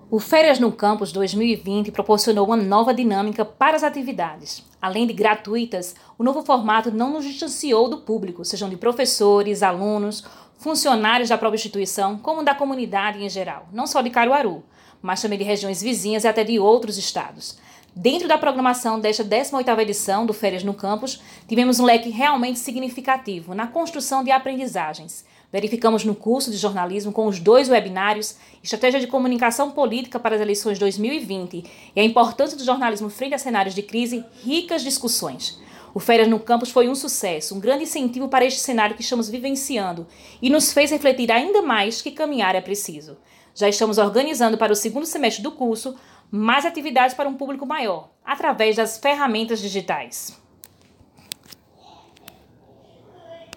O Férias no Campus 2020 proporcionou uma nova dinâmica para as atividades. Além de gratuitas, o novo formato não nos distanciou do público, sejam de professores, alunos, funcionários da própria instituição, como da comunidade em geral, não só de Caruaru, mas também de regiões vizinhas e até de outros estados. Dentro da programação desta 18ª edição do Férias no Campus, tivemos um leque realmente significativo na construção de aprendizagens. Verificamos no curso de jornalismo com os 2 webinários Estratégia de Comunicação Política para as Eleições 2020 e a importância do jornalismo frente a cenários de crise, ricas discussões. O Férias no Campus foi um sucesso, um grande incentivo para este cenário que estamos vivenciando e nos fez refletir ainda mais que caminhar é preciso. Já estamos organizando para o segundo semestre do curso mais atividades para um público maior, através das ferramentas digitais.